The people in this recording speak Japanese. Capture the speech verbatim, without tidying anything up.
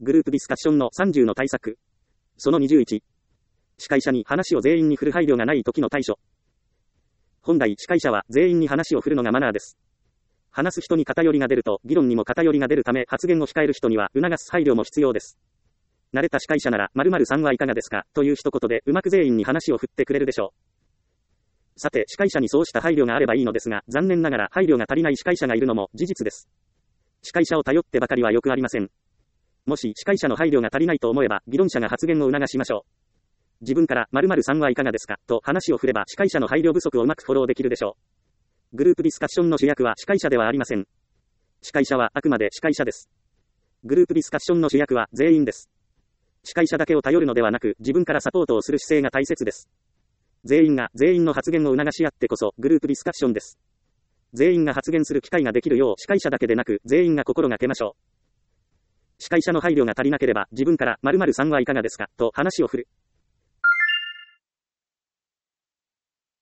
グループディスカッションのさんじゅうの対策。そのにじゅういち。司会者に話を全員に振る配慮がない時の対処。本来司会者は全員に話を振るのがマナーです。話す人に偏りが出ると議論にも偏りが出るため、発言を控える人には促す配慮も必要です。慣れた司会者なら〇〇さんはいかがですかという一言でうまく全員に話を振ってくれるでしょう。さて、司会者にそうした配慮があればいいのですが、残念ながら配慮が足りない司会者がいるのも事実です。司会者を頼ってばかりはよくありません。もし司会者の配慮が足りないと思えば、議論者が発言を促しましょう。自分から〇〇さんはいかがですかと話を振れば、司会者の配慮不足をうまくフォローできるでしょう。グループディスカッションの主役は司会者ではありません。司会者はあくまで司会者です。グループディスカッションの主役は全員です。司会者だけを頼るのではなく、自分からサポートをする姿勢が大切です。全員が全員の発言を促し合ってこそグループディスカッションです。全員が発言する機会ができるよう司会者だけでなく全員が心がけましょう。司会者の配慮が足りなければ自分から〇〇さんはいかがですかと話を振る。